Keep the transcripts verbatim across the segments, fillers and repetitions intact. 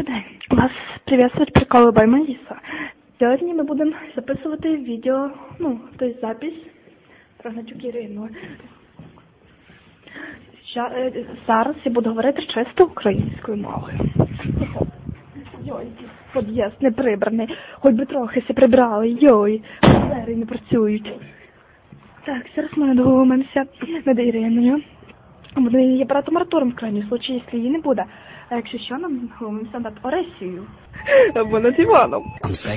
день. Вас приветствует приколи бай Маїса. Сьогодні ми будемо записувати відео, ну, тобто запись про Гнатюк Ірину. Зараз я буду говорити чисто українською мовою. Йой, під'їзд не прибраний. Хоч би трохи все прибрали, йой. Двері не працюють. Так, зараз ми надумаємося над Іриною. Буде її братом Артуром в крайній случаї, якщо її не буде. А якщо що, нам надумаємося над Оресією. Або над Іваном.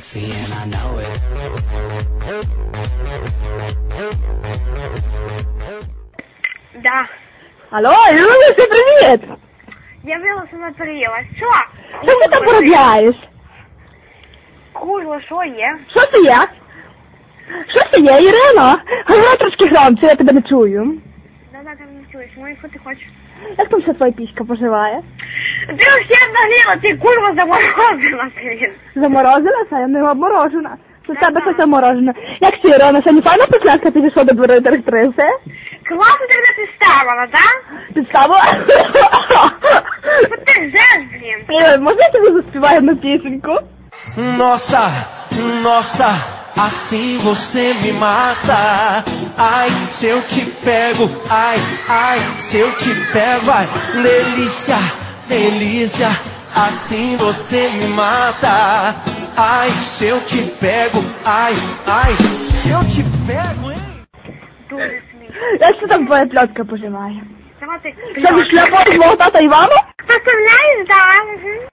Да. Алло, Ірина, всім привіт! Я вилася на періла. Що? Що ти там поробляєш? Курва, що є? Що це є? Що це є, Ірина? Говори трошки громче, я тебе не чую. Да-да, ти не чуєш. Ну і що ти хочеш? Як там ще твоя піська поживає? Ти всі обнагліла, ти курва заморозила, блін. Заморозилася? Я не обморожена. Це в тебе щось заморожене. Як ти, Ірина, сьогодні файна післяшка підійшла до дверей директриси? Класно ти мене підставила, да? Підставила? Що ти жеш, блін? Ірина, можна я тобі заспіваю на пісеньку? Nossa, nossa, assim você me mata. Ai, se eu te pego, ai, ai, se eu te pego, ai, delícia, delícia, assim você me mata. Ai, se eu te pego, ai, ai, se eu te pego, hein? Дуже смішно. Як це там твоя пльотка поживає? Сама ти Це ви шляпою з мого тата Івана? Поставляєш, да? Угу.